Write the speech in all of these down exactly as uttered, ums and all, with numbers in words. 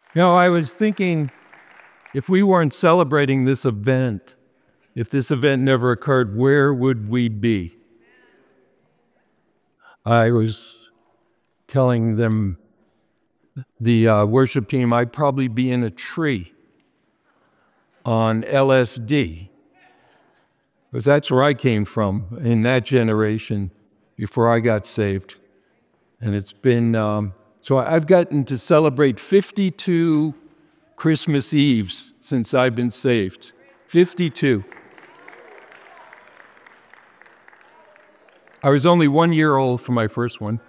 You know, I was thinking, if we weren't celebrating this event, if this event never occurred, where would we be? I was telling them, the uh, worship team, I'd probably be in a tree on L S D, because that's where I came from in that generation before I got saved. And it's been, um, so I've gotten to celebrate fifty-two Christmas Eves since I've been saved. fifty-two. I was only one year old for my first one.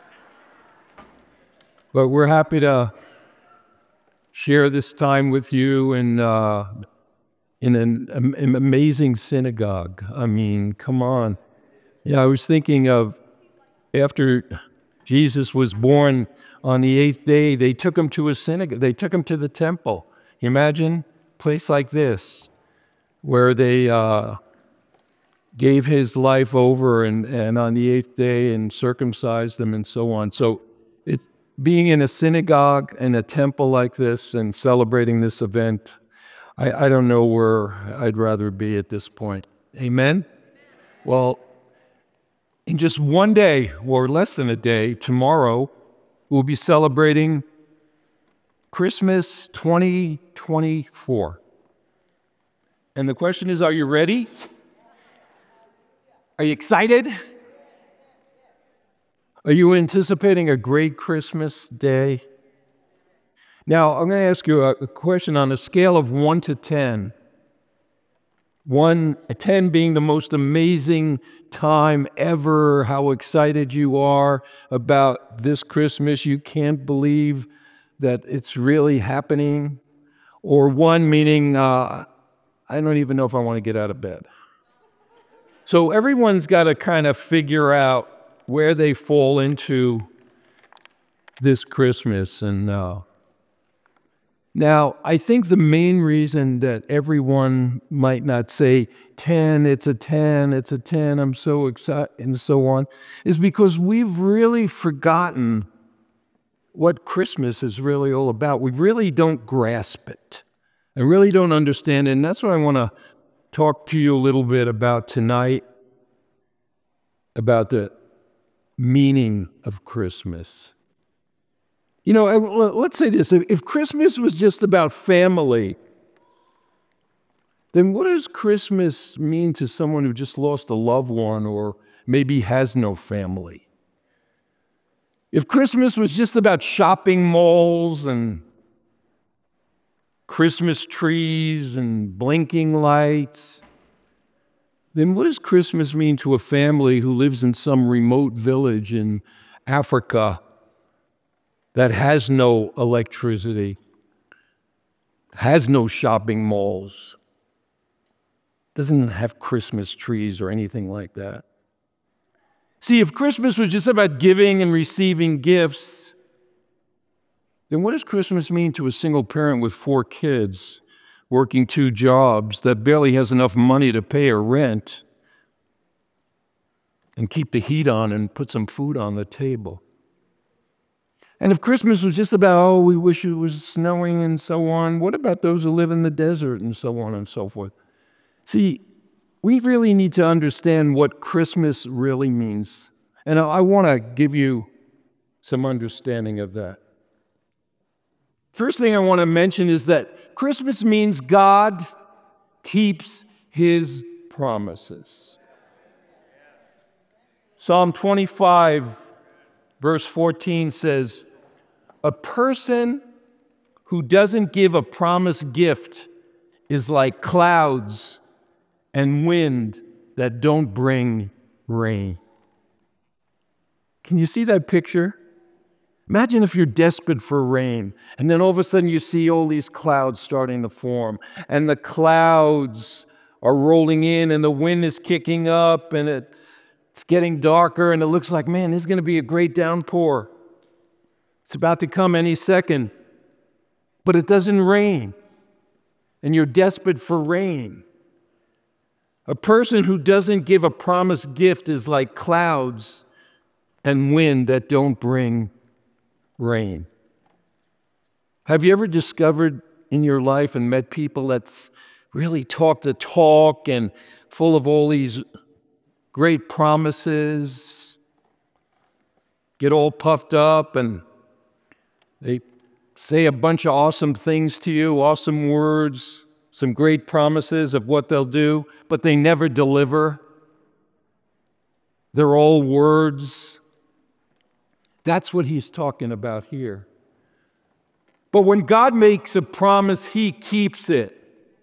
But we're happy to share this time with you in, uh, in an, an amazing synagogue. I mean, come on. Yeah, I was thinking of after Jesus was born on the eighth day, they took him to a synagogue. They took him to the temple. You imagine a place like this where they uh, gave his life over and, and on the eighth day and circumcised him and so on. So it's being in a synagogue and a temple like this and celebrating this event, I, I don't know where I'd rather be at this point. Amen? Well, in just one day, or less than a day, tomorrow, we'll be celebrating Christmas twenty twenty-four. And the question is, are you ready? Are you excited? Are you anticipating a great Christmas day? Now, I'm going to ask you a question on a scale of one to ten. One, ten being the most amazing time ever, how excited you are about this Christmas. You can't believe that it's really happening. Or one meaning, uh, I don't even know if I want to get out of bed. So everyone's got to kind of figure out where they fall into this Christmas. And uh, now, I think the main reason that everyone might not say ten, it's a ten, it's a ten, I'm so excited, and so on, is because we've really forgotten what Christmas is really all about. We really don't grasp it. I really don't understand it. And that's what I want to talk to you a little bit about tonight, about the meaning of Christmas. You know, let's say this. If Christmas was just about family, then what does Christmas mean to someone who just lost a loved one or maybe has no family? If Christmas was just about shopping malls and Christmas trees and blinking lights, then what does Christmas mean to a family who lives in some remote village in Africa that has no electricity, has no shopping malls, doesn't have Christmas trees or anything like that? See, if Christmas was just about giving and receiving gifts, then what does Christmas mean to a single parent with four kids, working two jobs, that barely has enough money to pay her rent and keep the heat on and put some food on the table? And if Christmas was just about, oh, we wish it was snowing and so on, what about those who live in the desert and so on and so forth? See, we really need to understand what Christmas really means. And I, I want to give you some understanding of that. First thing I want to mention is that Christmas means God keeps his promises. Psalm twenty-five, verse fourteen says, "A person who doesn't give a promised gift is like clouds and wind that don't bring rain." Can you see that picture? Imagine if you're desperate for rain, and then all of a sudden you see all these clouds starting to form, and the clouds are rolling in, and the wind is kicking up, and it, it's getting darker, and it looks like, man, this is going to be a great downpour. It's about to come any second, but it doesn't rain, and you're desperate for rain. A person who doesn't give a promised gift is like clouds and wind that don't bring rain. Have you ever discovered in your life and met people that's really talk the talk and full of all these great promises, get all puffed up, and they say a bunch of awesome things to you, awesome words, some great promises of what they'll do, but they never deliver? They're all words. That's what he's talking about here. But when God makes a promise, he keeps it.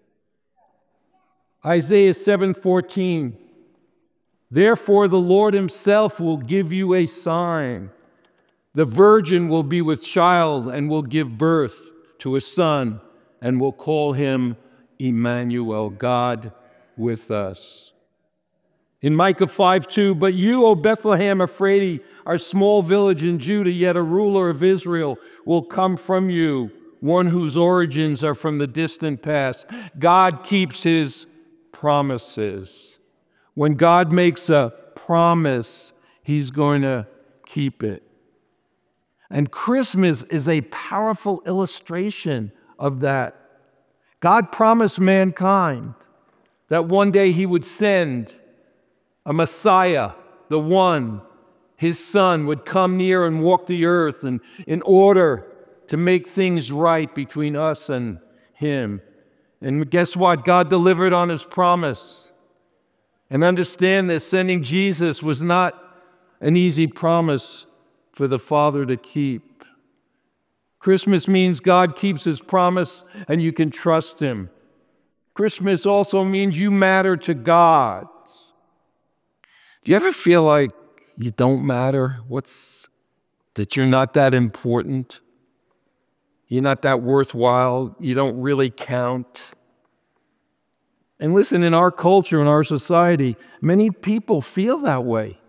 Isaiah seven fourteen, therefore the Lord himself will give you a sign. The virgin will be with child and will give birth to a son and will call him Emmanuel, God with us. In Micah five two, but you, O Bethlehem Ephraim, are a small village in Judah, yet a ruler of Israel will come from you, one whose origins are from the distant past. God keeps his promises. When God makes a promise, he's going to keep it. And Christmas is a powerful illustration of that. God promised mankind that one day he would send a Messiah, the one, his son, would come near and walk the earth and in order to make things right between us and him. And guess what? God delivered on his promise. And understand this, sending Jesus was not an easy promise for the Father to keep. Christmas means God keeps his promise and you can trust him. Christmas also means you matter to God. Do you ever feel like you don't matter? What's that you're not that important? You're not that worthwhile. You don't really count. And listen, in our culture, in our society, many people feel that way.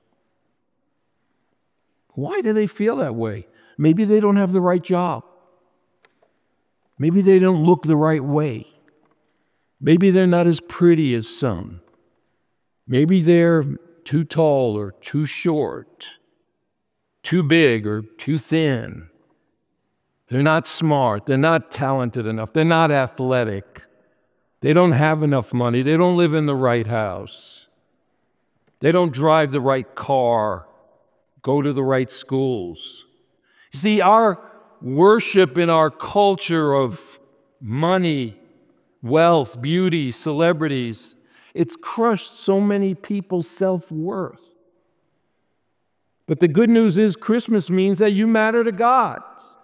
Why do they feel that way? Maybe they don't have the right job. Maybe they don't look the right way. Maybe they're not as pretty as some. Maybe they're too tall or too short, too big or too thin. They're not smart. They're not talented enough. They're not athletic. They don't have enough money. They don't live in the right house. They don't drive the right car, go to the right schools. You see, our worship in our culture of money, wealth, beauty, celebrities, it's crushed so many people's self-worth. But the good news is Christmas means that you matter to God.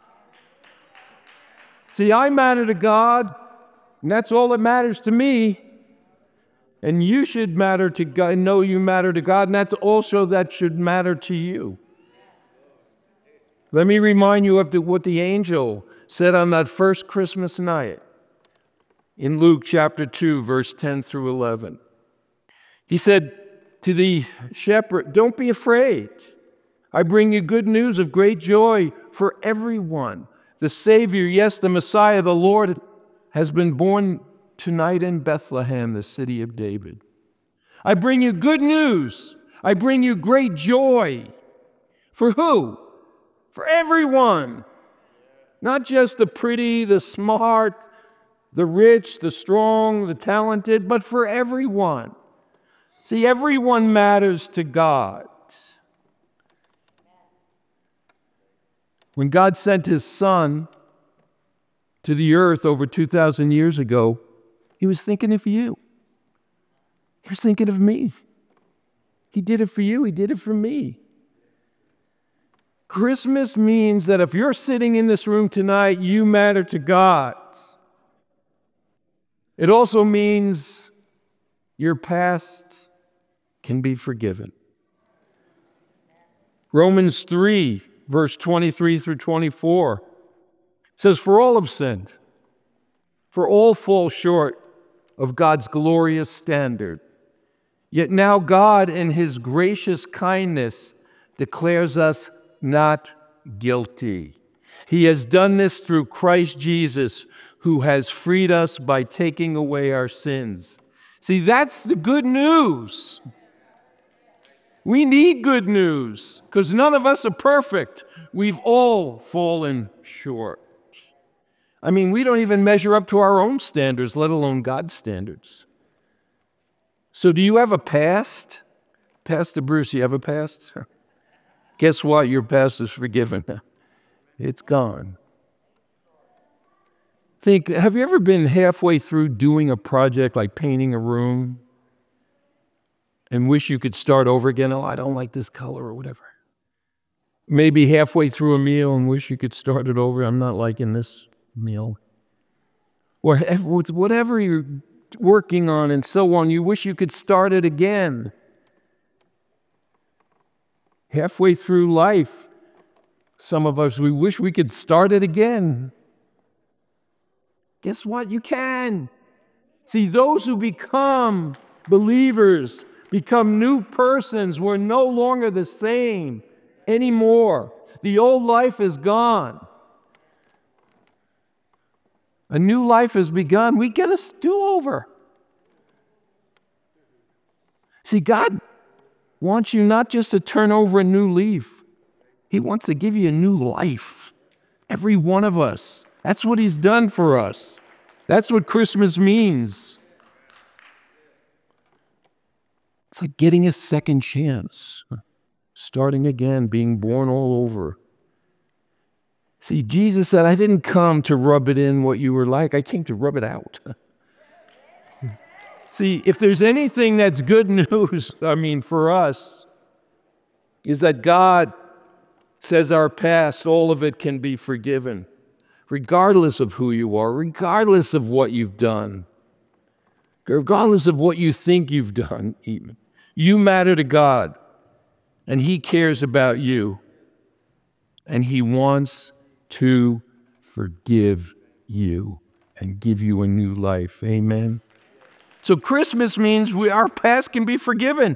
See, I matter to God, and that's all that matters to me. And you should matter to God, know you matter to God, and that's also that should matter to you. Let me remind you of the, what the angel said on that first Christmas night in Luke chapter two, verse ten through eleven. He said to the shepherd, don't be afraid. I bring you good news of great joy for everyone. The Savior, yes, the Messiah, the Lord, has been born tonight in Bethlehem, the city of David. I bring you good news. I bring you great joy. For who? For everyone. Not just the pretty, the smart, the rich, the strong, the talented, but for everyone. See, everyone matters to God. When God sent his Son to the earth over two thousand years ago, he was thinking of you. He was thinking of me. He did it for you. He did it for me. Christmas means that if you're sitting in this room tonight, you matter to God. It also means your past can be forgiven. Romans three, verse twenty-three through twenty-four says, for all have sinned, for all fall short of God's glorious standard. Yet now God, in his gracious kindness, declares us not guilty. He has done this through Christ Jesus, who has freed us by taking away our sins. See, that's the good news. We need good news because none of us are perfect. We've all fallen short. I mean, we don't even measure up to our own standards, let alone God's standards. So do you have a past? Pastor Bruce, you have a past? Guess what? Your past is forgiven. It's gone. Think, have you ever been halfway through doing a project like painting a room and wish you could start over again? Oh, I don't like this color or whatever. Maybe halfway through a meal and wish you could start it over. I'm not liking this meal. Or whatever you're working on and so on, you wish you could start it again. Halfway through life, some of us, we wish we could start it again. Guess what? You can. See, those who become believers, become new persons, we're no longer the same anymore. The old life is gone. A new life has begun. We get a do-over. See, God wants you not just to turn over a new leaf. He wants to give you a new life. Every one of us. That's what He's done for us. That's what Christmas means. It's like getting a second chance. Starting again, being born all over. See, Jesus said, I didn't come to rub it in what you were like. I came to rub it out. See, if there's anything that's good news, I mean, for us, is that God says our past, all of it can be forgiven, regardless of who you are, regardless of what you've done, regardless of what you think you've done even. You matter to God, and He cares about you, and He wants to forgive you and give you a new life. Amen? So Christmas means we, our past can be forgiven.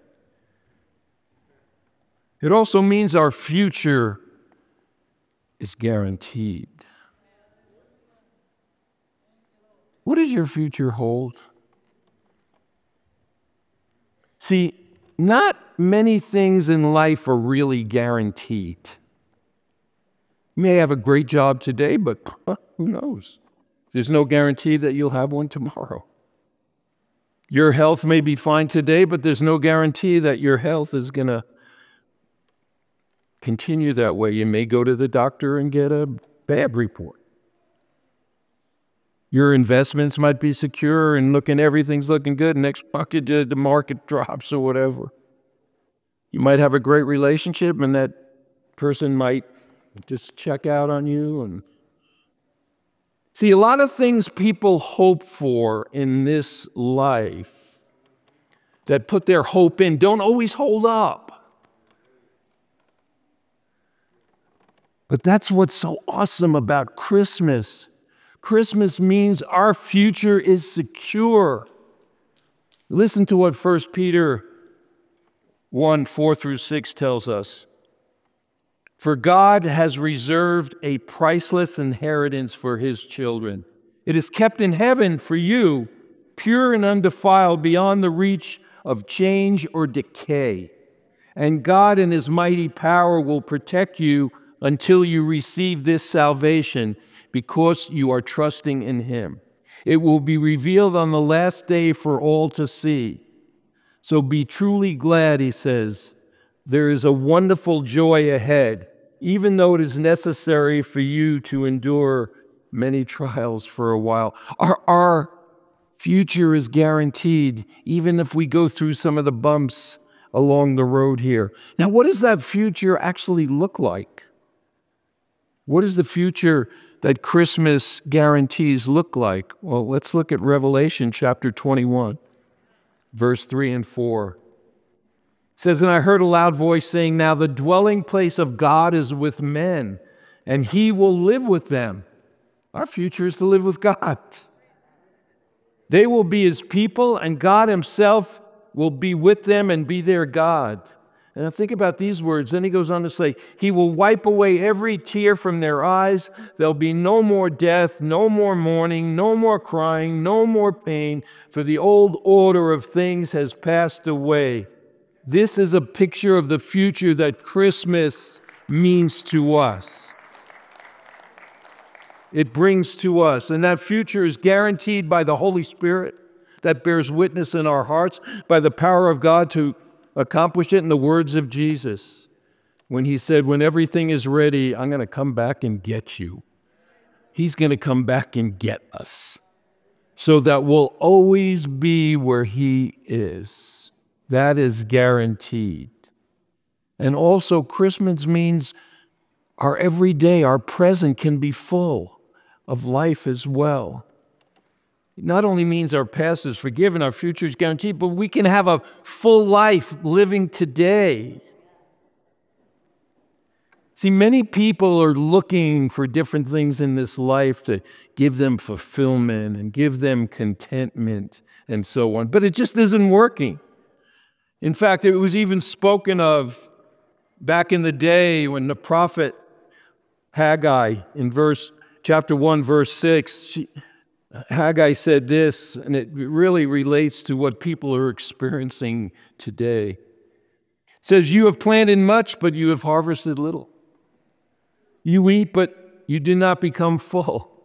It also means our future is guaranteed. What does your future hold? See, not many things in life are really guaranteed. You may have a great job today, but huh, who knows? There's no guarantee that you'll have one tomorrow. Your health may be fine today, but there's no guarantee that your health is going to continue that way. You may go to the doctor and get a bad report. Your investments might be secure and looking, everything's looking good. Next market, the market drops or whatever. You might have a great relationship and that person might just check out on you. And see, a lot of things people hope for in this life that put their hope in don't always hold up. But that's what's so awesome about Christmas. Christmas means our future is secure. Listen to what First Peter one, four through six tells us. For God has reserved a priceless inheritance for His children. It is kept in heaven for you, pure and undefiled, beyond the reach of change or decay. And God in His mighty power will protect you until you receive this salvation, because you are trusting in Him. It will be revealed on the last day for all to see. So be truly glad, he says. There is a wonderful joy ahead, even though it is necessary for you to endure many trials for a while. Our, our future is guaranteed, even if we go through some of the bumps along the road here. Now, what does that future actually look like? What does the future that Christmas guarantees look like? Well, let's look at Revelation chapter twenty-one, verse three and four. It says, and I heard a loud voice saying, now the dwelling place of God is with men, and He will live with them. Our future is to live with God. They will be His people, and God Himself will be with them and be their God. And think about these words. Then he goes on to say, He will wipe away every tear from their eyes. There'll be no more death, no more mourning, no more crying, no more pain, for the old order of things has passed away. This is a picture of the future that Christmas means to us. it brings to us. And that future is guaranteed by the Holy Spirit that bears witness in our hearts, by the power of God to accomplish it in the words of Jesus, when he said, when everything is ready, I'm going to come back and get you. He's going to come back and get us so that we'll always be where he is. That is guaranteed. And also, Christmas means our everyday, our present can be full of life as well. It not only means our past is forgiven, our future is guaranteed, but we can have a full life living today. See, many people are looking for different things in this life to give them fulfillment and give them contentment and so on, but it just isn't working. In fact, it was even spoken of back in the day when the prophet Haggai, in verse chapter one, verse six, she, Haggai said this, and it really relates to what people are experiencing today. It says, you have planted much, but you have harvested little. You eat, but you do not become full.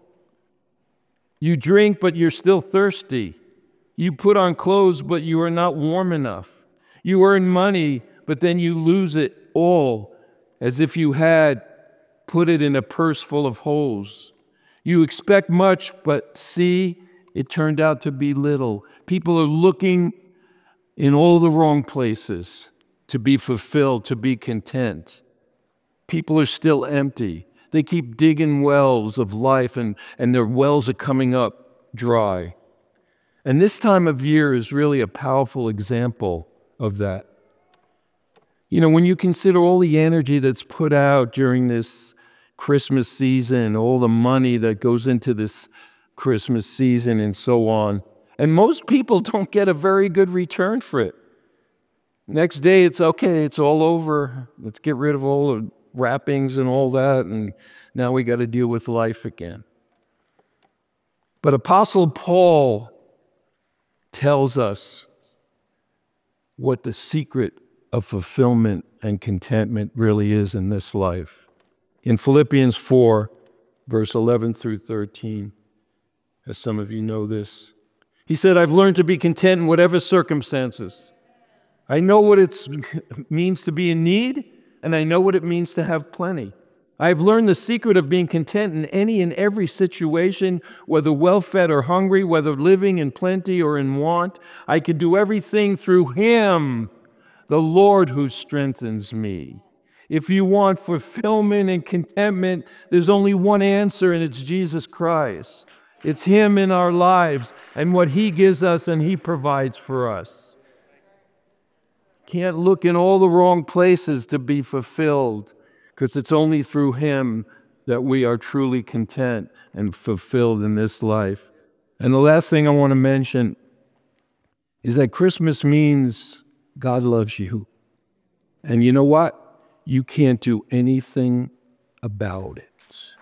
You drink, but you're still thirsty. You put on clothes, but you are not warm enough. You earn money, but then you lose it all, as if you had put it in a purse full of holes. You expect much, but see, it turned out to be little. People are looking in all the wrong places to be fulfilled, to be content. People are still empty. They keep digging wells of life, and, and their wells are coming up dry. And this time of year is really a powerful example of that. You know, when you consider all the energy that's put out during this Christmas season, all the money that goes into this Christmas season and so on, and most people don't get a very good return for it. Next day, it's okay, it's all over. Let's get rid of all the wrappings and all that, and now we got to deal with life again. But Apostle Paul tells us what the secret of fulfillment and contentment really is in this life. In Philippians four, verse eleven through thirteen, as some of you know this, he said, I've learned to be content in whatever circumstances. I know what it means to be in need, and I know what it means to have plenty. I've learned the secret of being content in any and every situation, whether well-fed or hungry, whether living in plenty or in want. I can do everything through him, the Lord who strengthens me. If you want fulfillment and contentment, there's only one answer, and it's Jesus Christ. It's him in our lives and what he gives us and he provides for us. Can't look in all the wrong places to be fulfilled, because it's only through him that we are truly content and fulfilled in this life. And the last thing I want to mention is that Christmas means God loves you. And you know what? You can't do anything about it.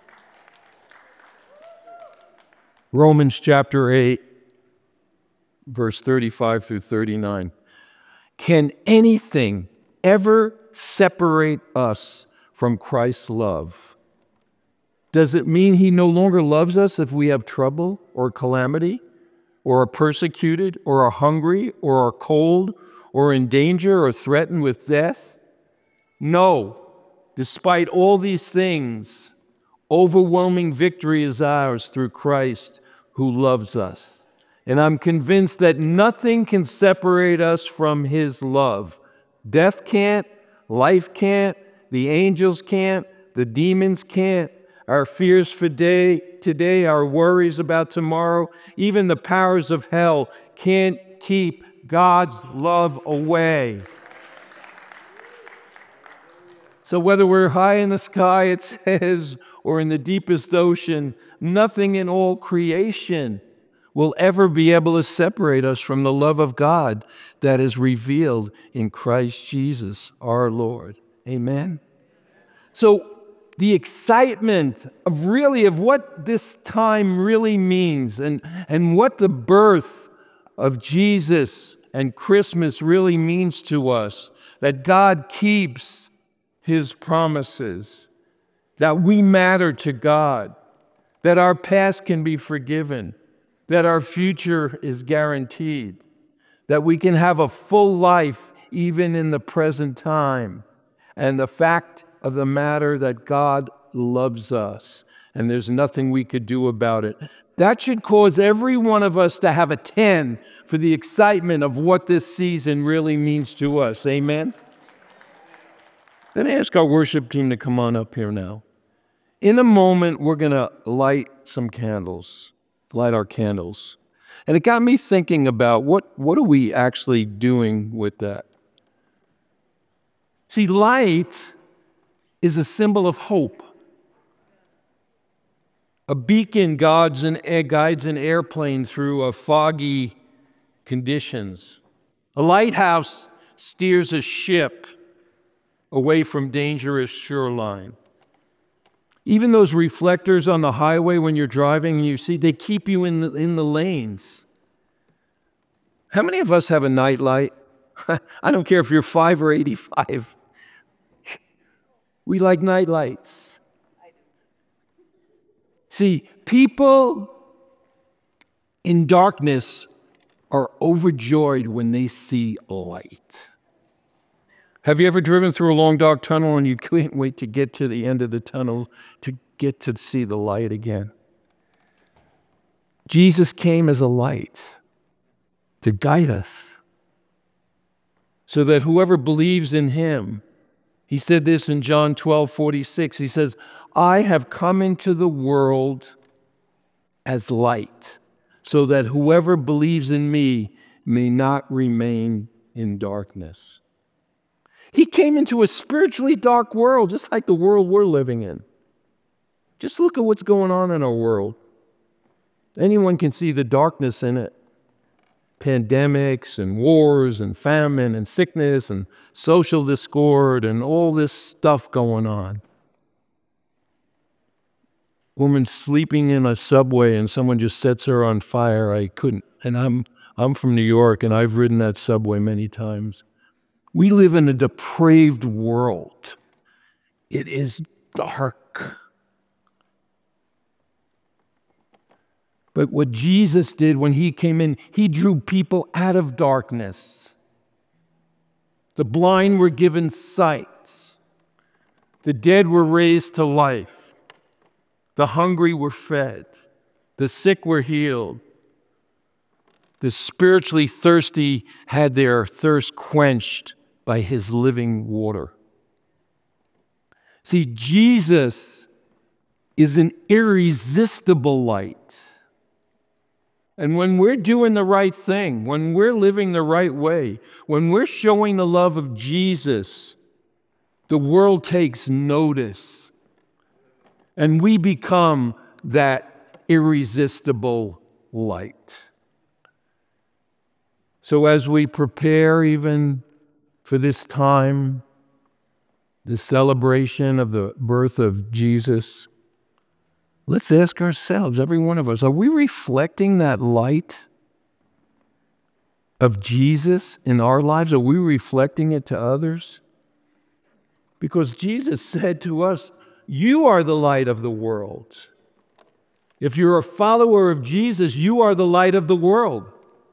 Romans chapter eight, verse thirty-five through thirty-nine. Can anything ever separate us from Christ's love? Does it mean he no longer loves us if we have trouble or calamity, or are persecuted, or are hungry, or are cold, or in danger, or threatened with death? No. Despite all these things, overwhelming victory is ours through Christ who loves us. And I'm convinced that nothing can separate us from his love. Death can't, life can't, the angels can't, the demons can't, our fears for day, today, our worries about tomorrow, even the powers of hell can't keep God's love away. So whether we're high in the sky, it says, or in the deepest ocean, nothing in all creation will ever be able to separate us from the love of God that is revealed in Christ Jesus, our Lord. Amen? So the excitement of really of what this time really means and, and what the birth of Jesus and Christmas really means to us, that God keeps his promises, that we matter to God, that our past can be forgiven, that our future is guaranteed, that we can have a full life even in the present time, and the fact of the matter that God loves us, and there's nothing we could do about it. That should cause every one of us to have a ten for the excitement of what this season really means to us. Amen? Then I ask our worship team to come on up here now. In a moment, we're going to light some candles, light our candles. And it got me thinking about what, what are we actually doing with that? See, light is a symbol of hope. A beacon guides an, guides an airplane through a foggy conditions. A lighthouse steers a ship away from dangerous shoreline. Even those reflectors on the highway when you're driving, you see, they keep you in the, in the lanes. How many of us have a night light? I don't care if you're five or eighty-five. We like night lights. See, people in darkness are overjoyed when they see light. Have you ever driven through a long dark tunnel and you couldn't wait to get to the end of the tunnel to get to see the light again? Jesus came as a light to guide us so that whoever believes in him, he said this in John twelve forty-six, he says, I have come into the world as light so that whoever believes in me may not remain in darkness. He came into a spiritually dark world, just like the world we're living in. Just look at what's going on in our world. Anyone can see the darkness in it. Pandemics and wars and famine and sickness and social discord and all this stuff going on. Woman sleeping in a subway and someone just sets her on fire. I couldn't. And I'm I'm from New York and I've ridden that subway many times. We live in a depraved world. It is dark. But what Jesus did when he came in, he drew people out of darkness. The blind were given sight. The dead were raised to life. The hungry were fed. The sick were healed. The spiritually thirsty had their thirst quenched by his living water. See, Jesus is an irresistible light. And when we're doing the right thing, when we're living the right way, when we're showing the love of Jesus, the world takes notice. And we become that irresistible light. So as we prepare even for this time, the celebration of the birth of Jesus, let's ask ourselves, every one of us, are we reflecting that light of Jesus in our lives? Are we reflecting it to others? Because Jesus said to us, you are the light of the world. If you're a follower of Jesus, you are the light of the world.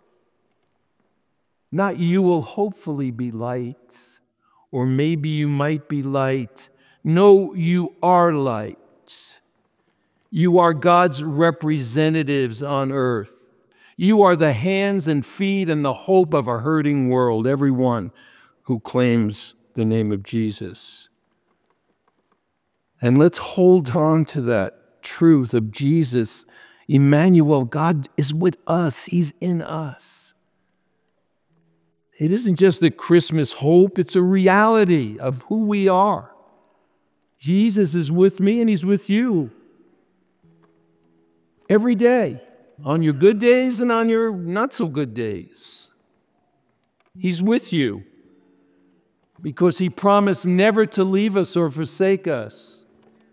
Not you will hopefully be light, or maybe you might be light. No, you are light. You are God's representatives on earth. You are the hands and feet and the hope of a hurting world, everyone who claims the name of Jesus. And let's hold on to that truth of Jesus. Emmanuel, God is with us. He's in us. It isn't just a Christmas hope, it's a reality of who we are. Jesus is with me and he's with you. Every day, on your good days and on your not so good days. He's with you because he promised never to leave us or forsake us,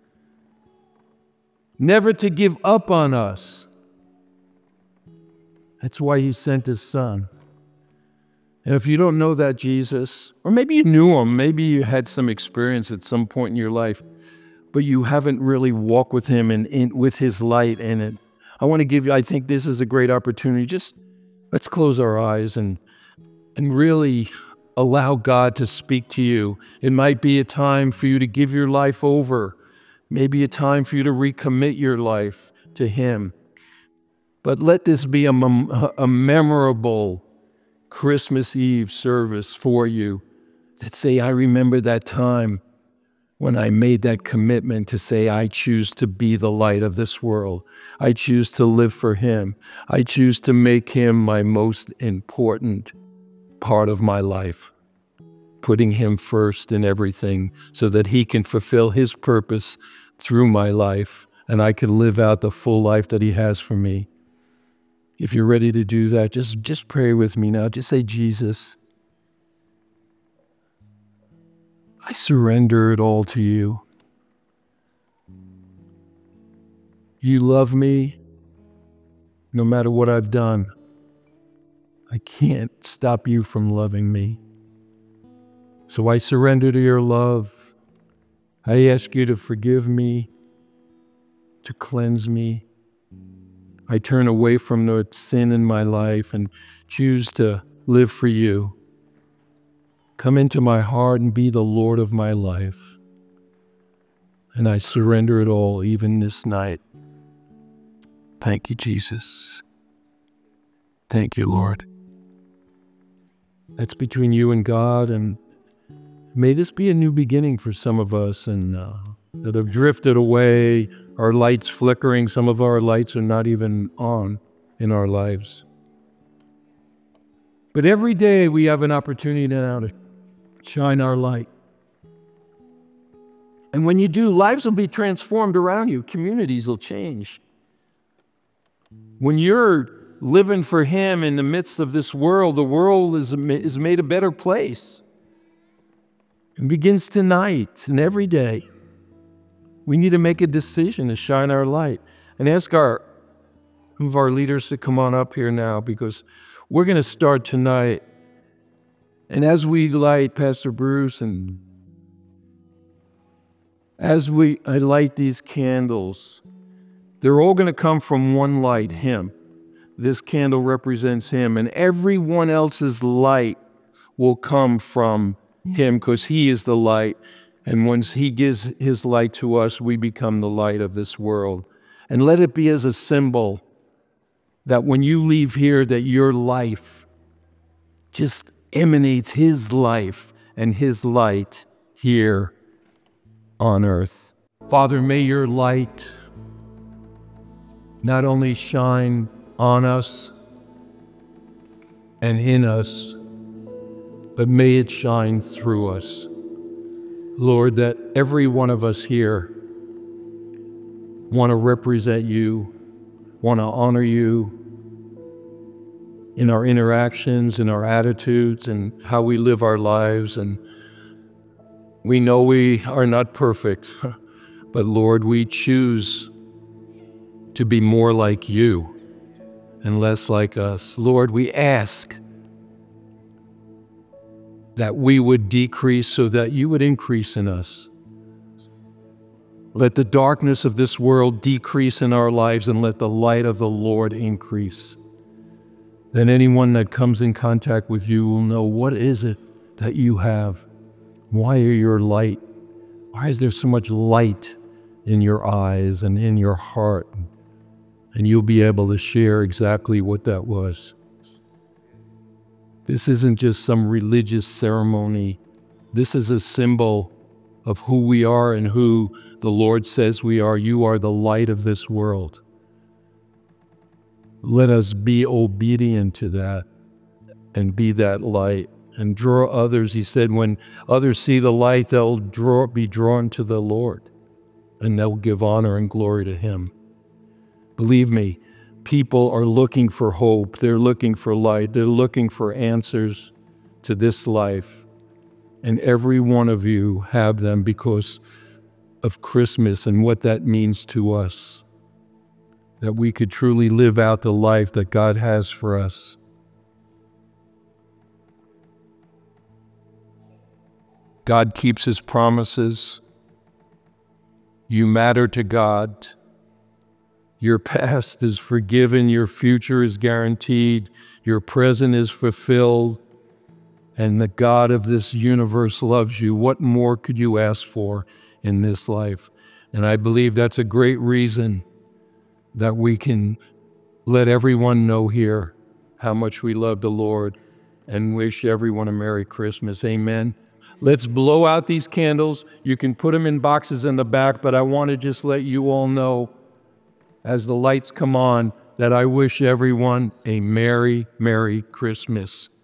never to give up on us. That's why he sent his son. And if you don't know that Jesus, or maybe you knew him, maybe you had some experience at some point in your life, but you haven't really walked with him and in, with his light in it. I want to give you, I think this is a great opportunity. Just let's close our eyes and and really allow God to speak to you. It might be a time for you to give your life over, maybe a time for you to recommit your life to him. But let this be a, mem- a memorable Christmas Eve service for you that say, I remember that time when I made that commitment to say, I choose to be the light of this world. I choose to live for him. I choose to make him my most important part of my life, putting him first in everything so that he can fulfill his purpose through my life and I can live out the full life that he has for me. If you're ready to do that, just, just pray with me now. Just say, Jesus, I surrender it all to you. You love me no matter what I've done. I can't stop you from loving me. So I surrender to your love. I ask you to forgive me, to cleanse me. I turn away from the sin in my life and choose to live for you. Come into my heart and be the Lord of my life. And I surrender it all, even this night. Thank you, Jesus. Thank you, Lord. That's between you and God, and may this be a new beginning for some of us and uh, that have drifted away, our lights flickering. Some of our lights are not even on in our lives. But every day we have an opportunity now to shine our light. And when you do, lives will be transformed around you. Communities will change. When you're living for him in the midst of this world, the world is, is made a better place. It begins tonight and every day. We need to make a decision to shine our light and ask our, some of our leaders to come on up here now, because we're going to start tonight. And as we light, Pastor Bruce, and as we I light these candles, they're all going to come from one light, him. This candle represents him, and everyone else's light will come from him because he is the light. And once he gives his light to us, we become the light of this world. And let it be as a symbol that when you leave here, that your life just emanates his life and his light here on earth. Father, may your light not only shine on us and in us, but may it shine through us. Lord, that every one of us here want to represent you, want to honor you in our interactions, in our attitudes, and how we live our lives. And we know we are not perfect, but Lord, we choose to be more like you and less like us. Lord, we ask that we would decrease so that you would increase in us. Let the darkness of this world decrease in our lives, and let the light of the Lord increase. Then anyone that comes in contact with you will know, what is it that you have? Why are your light? Why is there so much light in your eyes and in your heart? And you'll be able to share exactly what that was. This isn't just some religious ceremony. This is a symbol of who we are and who the Lord says we are. You are the light of this world. Let us be obedient to that and be that light and draw others. He said when others see the light, they'll draw, be drawn to the Lord, and they'll give honor and glory to him. Believe me, people are looking for hope. They're looking for light. They're looking for answers to this life. And every one of you have them because of Christmas and what that means to us. That we could truly live out the life that God has for us. God keeps his promises. You matter to God. Your past is forgiven. Your future is guaranteed. Your present is fulfilled. And the God of this universe loves you. What more could you ask for in this life? And I believe that's a great reason that we can let everyone know here how much we love the Lord and wish everyone a Merry Christmas. Amen. Let's blow out these candles. You can put them in boxes in the back, but I want to just let you all know as the lights come on that I wish everyone a Merry, Merry Christmas.